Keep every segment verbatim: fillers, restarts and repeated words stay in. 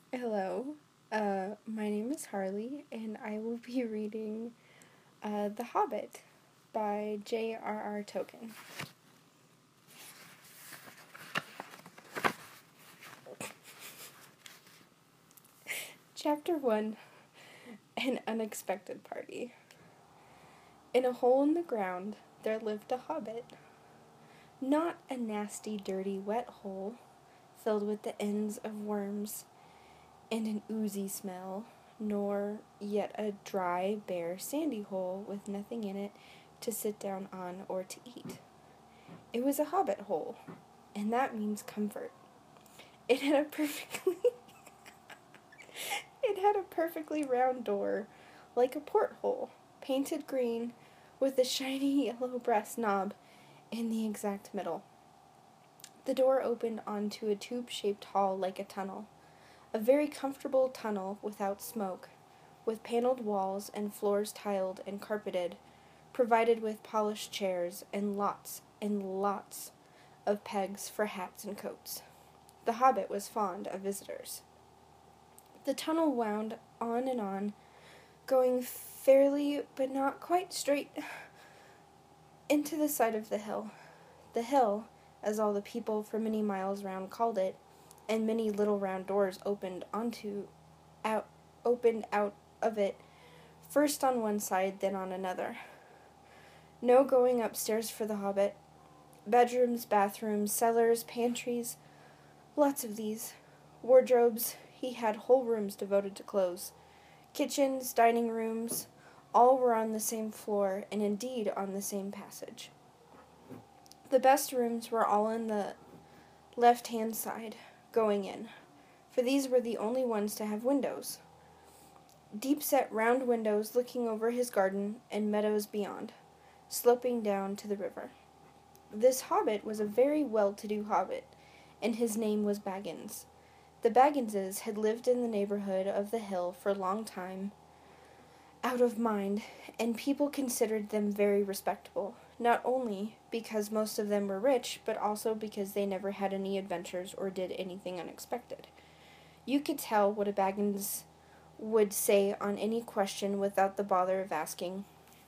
Hello, uh, my name is Harley, and I will be reading uh, The Hobbit by J R R. Tolkien. Chapter one An Unexpected Party. In a hole in the ground, there lived a hobbit. Not a nasty, dirty, wet hole filled with the ends of worms and an oozy smell, nor yet a dry, bare, sandy hole with nothing in it to sit down on or to eat. It was a hobbit hole, and that means comfort. It had a perfectly it had a perfectly round door, like a porthole, painted green, with a shiny yellow brass knob in the exact middle. The door opened onto a tube-shaped hall like a tunnel, a very comfortable tunnel without smoke, with paneled walls and floors tiled and carpeted, provided with polished chairs and lots and lots of pegs for hats and coats. The hobbit was fond of visitors. The tunnel wound on and on, going fairly but not quite straight into the side of the hill. The hill, as all the people for many miles round called it, and many little round doors opened onto out opened out of it, first on one side, then on another. No going upstairs for the hobbit. Bedrooms, bathrooms, cellars, pantries, lots of these. Wardrobes, he had whole rooms devoted to clothes. Kitchens, dining rooms, all were on the same floor, and indeed on the same passage. The best rooms were all on the left-hand side, going in, for these were the only ones to have windows. Deep-set round windows looking over his garden and meadows beyond, sloping down to the river. This hobbit was a very well-to-do hobbit, and his name was Baggins. The Bagginses had lived in the neighborhood of the hill for a long time, out of mind, and people considered them very respectable, not only because most of them were rich, but also because they never had any adventures or did anything unexpected. You could tell what a Baggins would say on any question without the bother of asking.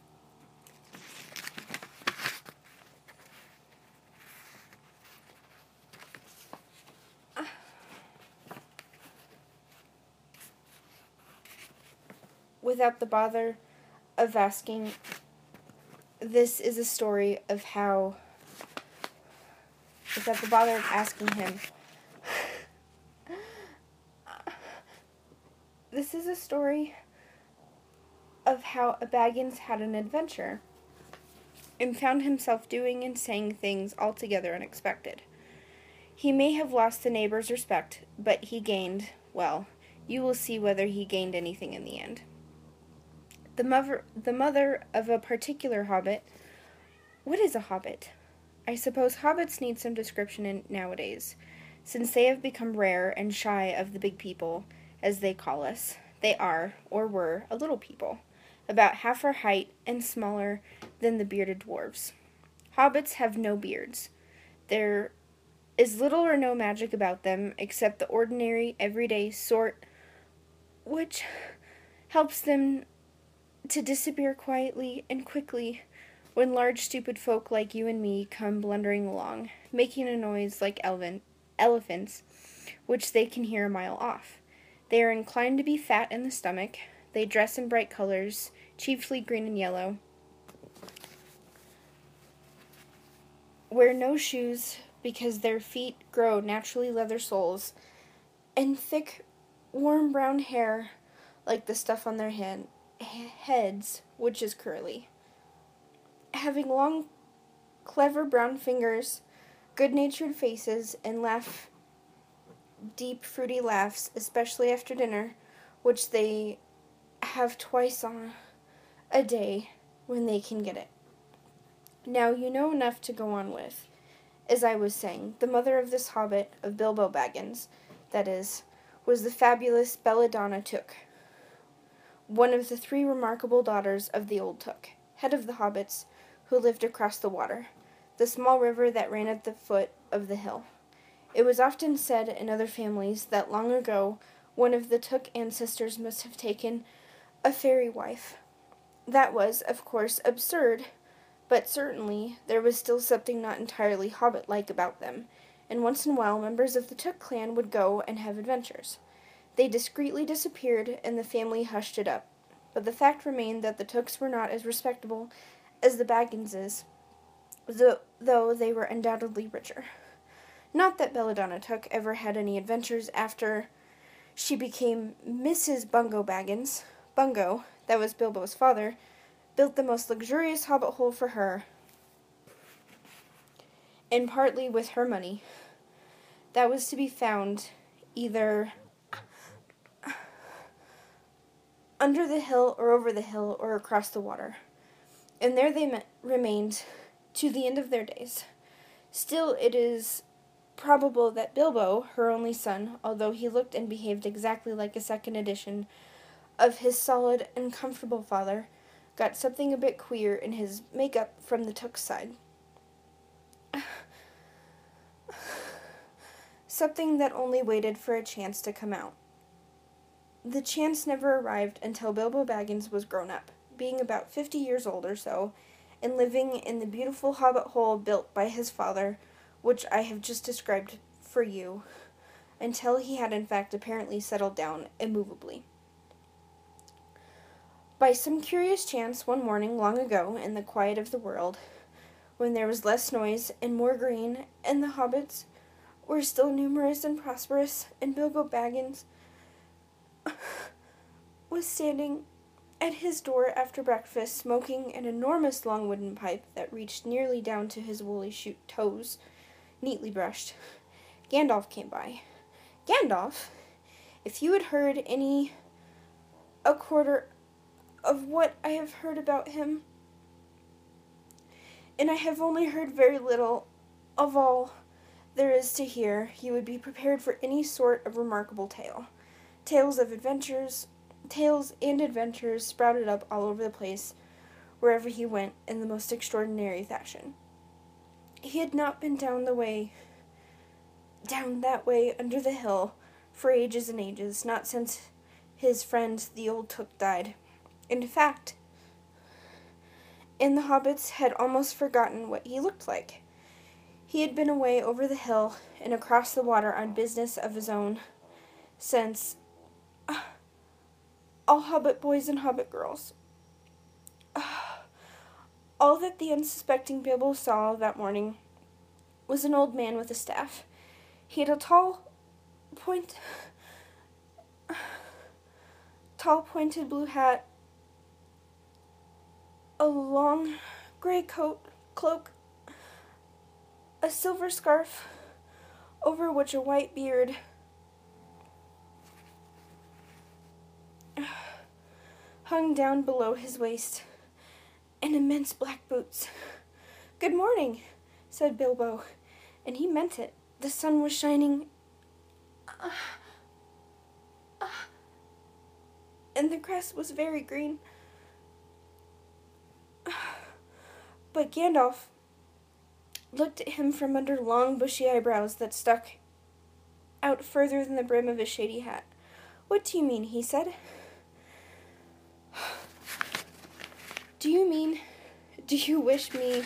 Without the bother of asking. This is a story of how, without the bother of asking him. This is a story of how a Baggins had an adventure and found himself doing and saying things altogether unexpected. He may have lost the neighbor's respect, but he gained, well, you will see whether he gained anything in the end. The mother, the mother of a particular hobbit. What is a hobbit? I suppose hobbits need some description in, nowadays, since they have become rare and shy of the big people, as they call us. They are, or were, a little people, about half our height and smaller than the bearded dwarves. Hobbits have no beards. There is little or no magic about them, except the ordinary, everyday sort, which helps them to disappear quietly and quickly when large stupid folk like you and me come blundering along, making a noise like elven, elephants, which they can hear a mile off. They are inclined to be fat in the stomach. They dress in bright colors, chiefly green and yellow, wear no shoes because their feet grow naturally leather soles, and thick, warm brown hair like the stuff on their hand, heads, which is curly. Having long, clever brown fingers, good-natured faces, and laugh deep, fruity laughs, especially after dinner, which they have twice on a day when they can get it. Now you know enough to go on with. As I was saying, the mother of this hobbit, of Bilbo Baggins, that is, was the fabulous Belladonna Took, one of the three remarkable daughters of the old Took, head of the hobbits, who lived across the water, the small river that ran at the foot of the hill. It was often said in other families that long ago, one of the Took ancestors must have taken a fairy wife. That was, of course, absurd, but certainly there was still something not entirely hobbit-like about them, and once in a while members of the Took clan would go and have adventures. They discreetly disappeared, and the family hushed it up. But the fact remained that the Tooks were not as respectable as the Bagginses, though they were undoubtedly richer. Not that Belladonna Took ever had any adventures after she became Missus Bungo Baggins. Bungo, that was Bilbo's father, built the most luxurious hobbit hole for her, and partly with her money. That was to be found either under the hill or over the hill or across the water. And there they met, remained to the end of their days. Still, it is probable that Bilbo, her only son, although he looked and behaved exactly like a second edition of his solid and comfortable father, got something a bit queer in his makeup from the Took side. Something that only waited for a chance to come out. The chance never arrived until Bilbo Baggins was grown up, being about fifty years old or so, and living in the beautiful hobbit hole built by his father, which I have just described for you, until he had in fact apparently settled down immovably. By some curious chance, one morning long ago, in the quiet of the world, when there was less noise and more green, and the hobbits were still numerous and prosperous, and Bilbo Baggins was standing at his door after breakfast, smoking an enormous long wooden pipe that reached nearly down to his woolly shoe toes, neatly brushed, Gandalf came by. Gandalf, if you had heard any a quarter of what I have heard about him, and I have only heard very little of all there is to hear, you would be prepared for any sort of remarkable tale. Tales of adventures, tales and adventures sprouted up all over the place, wherever he went, in the most extraordinary fashion. He had not been down the way, down that way under the hill, for ages and ages, not since his friend the old Took died. In fact, and the hobbits had almost forgotten what he looked like. He had been away over the hill and across the water on business of his own since uh, all hobbit boys and hobbit girls. Uh, all that the unsuspecting Bilbo saw that morning was an old man with a staff. He had a tall, point, tall pointed blue hat, a long gray coat, cloak, a silver scarf, over which a white beard hung down below his waist, and immense black boots. "Good morning," said Bilbo, and he meant it. The sun was shining, uh, uh, and the grass was very green. But Gandalf looked at him from under long, bushy eyebrows that stuck out further than the brim of his shady hat. "What do you mean?" he said. "Do you mean, do you wish me..."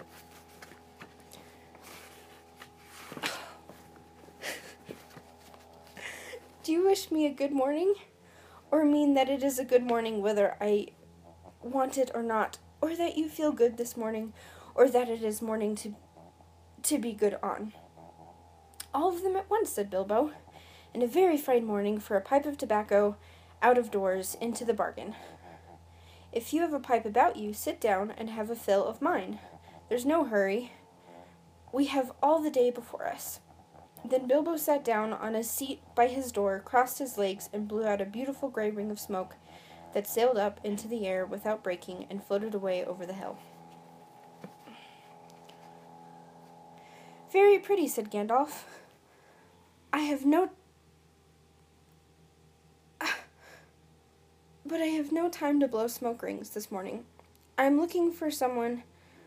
"Do you wish me a good morning? Or mean that it is a good morning whether I want it or not? Or that you feel good this morning? Or that it is morning to to be good on?" "All of them at once," said Bilbo, "and a very fine morning for a pipe of tobacco out of doors into the bargain. If you have a pipe about you, sit down and have a fill of mine. There's no hurry. We have all the day before us." Then Bilbo sat down on a seat by his door, crossed his legs, and blew out a beautiful grey ring of smoke that sailed up into the air without breaking and floated away over the hill. "Very pretty," said Gandalf. "I have no... but I have no time to blow smoke rings this morning. I am looking for someone..."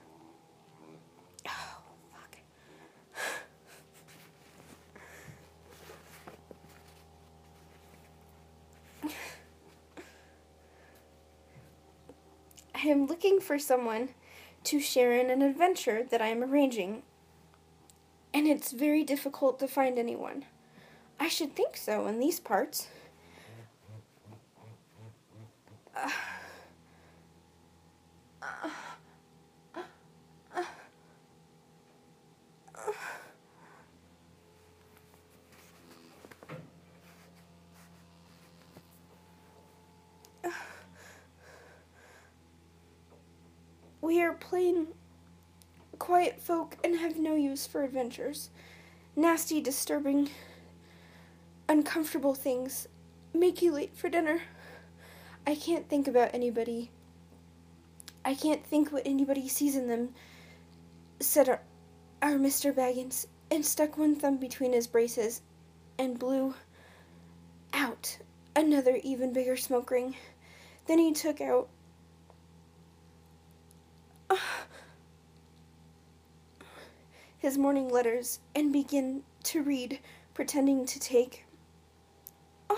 Oh, fuck. I am looking for someone to share in an adventure that I am arranging, and it's very difficult to find anyone. I should think so in these parts. Uh, uh, uh, uh, uh. We are plain, quiet folk and have no use for adventures. Nasty, disturbing, uncomfortable things make you late for dinner. I can't think about anybody. I can't think what anybody sees in them, said our, our Mister Baggins, and stuck one thumb between his braces and blew out another even bigger smoke ring. Then he took out uh, his morning letters and began to read, pretending to take uh,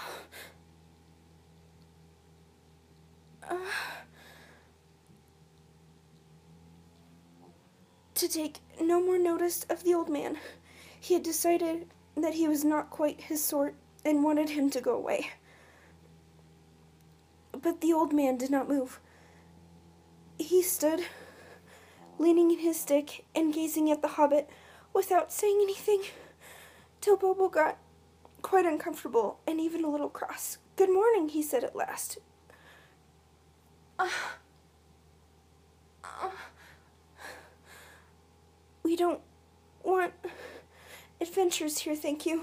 uh, to take no more notice of the old man. He had decided that he was not quite his sort and wanted him to go away. But the old man did not move. He stood, leaning in his stick and gazing at the hobbit without saying anything, till Bobo got quite uncomfortable and even a little cross. "Good morning," he said at last. Uh, uh, we don't want adventures here, thank you.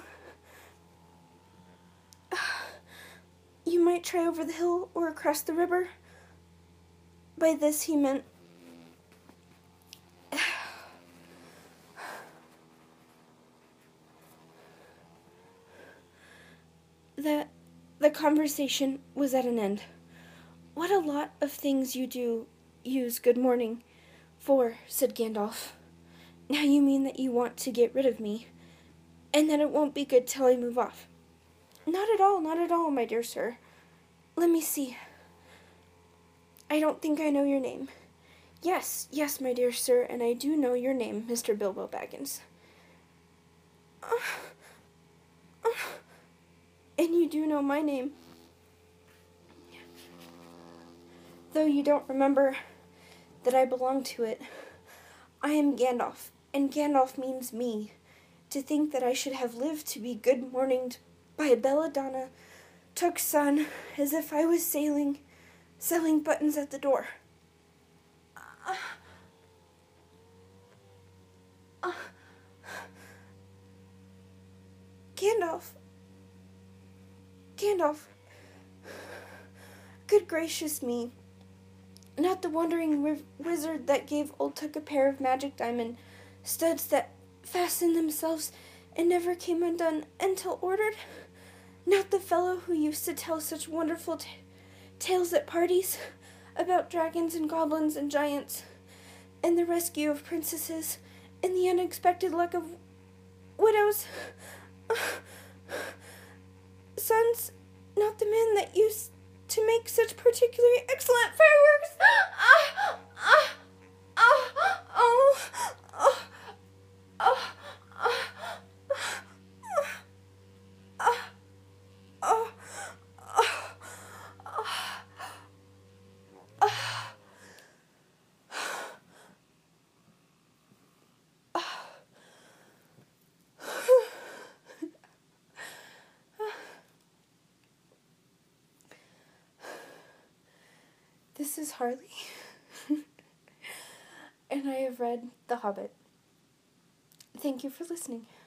Uh, you might try over the hill or across the river. By this he meant that the conversation was at an end. "What a lot of things you do use good morning for," said Gandalf. "Now you mean that you want to get rid of me, and that it won't be good till I move off." "Not at all, not at all, my dear sir. Let me see. I don't think I know your name." "Yes, yes, my dear sir, and I do know your name, Mister Bilbo Baggins." Uh, uh, "And you do know my name, though you don't remember that I belong to it. I am Gandalf, and Gandalf means me. To think that I should have lived to be good morninged by a belladonna took sun, as if I was sailing, selling buttons at the door. Uh, uh, Gandalf, Gandalf, good gracious me. Not the wandering wiz- wizard that gave Old Tuck a pair of magic diamond studs that fastened themselves and never came undone until ordered? Not the fellow who used to tell such wonderful t- tales at parties about dragons and goblins and giants, and the rescue of princesses, and the unexpected luck of widows' sons? Not the man that used to make such particularly excellent fireworks? Ah, ah, ah, oh, oh, oh, oh, oh, This is Harley, and I have read The Hobbit. Thank you for listening.